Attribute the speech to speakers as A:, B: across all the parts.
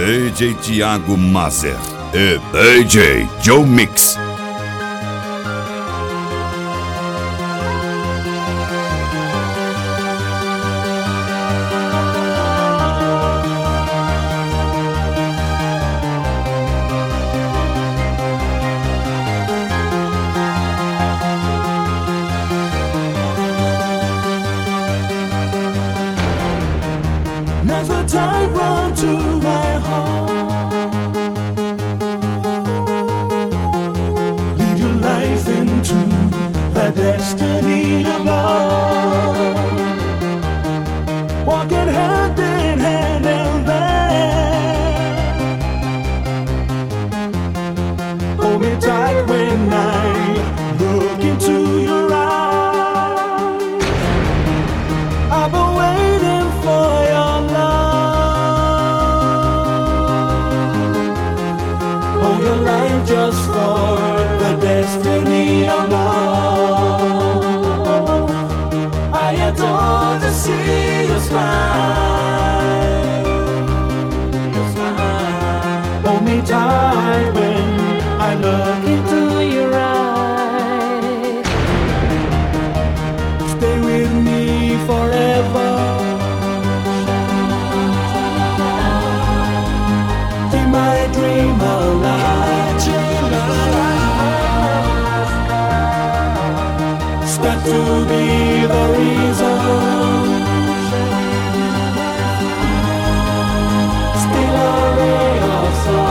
A: DJ Tiago Mazer e DJ Joe Mix.
B: As the time run to my heart, lead your life into the destiny of love, walking hand in hand and then hold me tight when I look into your eyes. I've been waiting for your your life just for the destiny of love. I adore to see your smile. Your smile. Hold me tight when I look into your eyes. Stay with me forever. Keep my dream alive. Got to be the reason. Still a ray of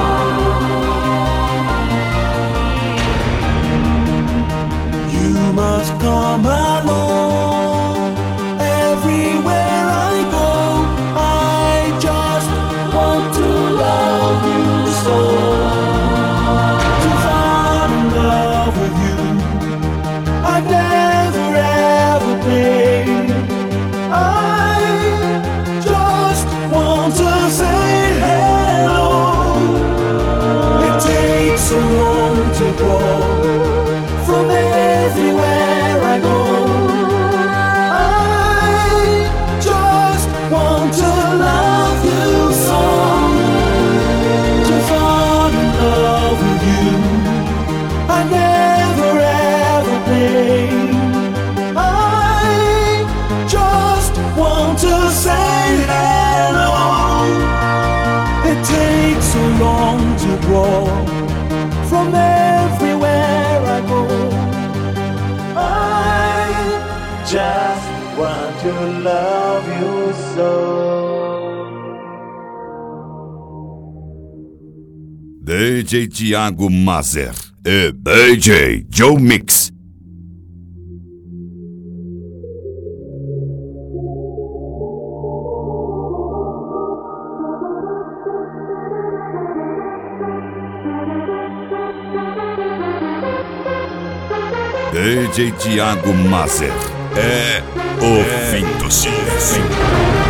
B: sun. You must come along. Everywhere I go, I just want to love you so. To fall in love with you, I've never ever been. I just want to say hello. It takes so long to go from everywhere I go. I just want to love you so. To fall in love with you, I never ever been. Want to say hello. It takes so long to grow from everywhere I go. I just want to love you so.
A: DJ Tiago Mazer e DJ Joe Mix. DJ Tiago Mazer é o fim do silêncio.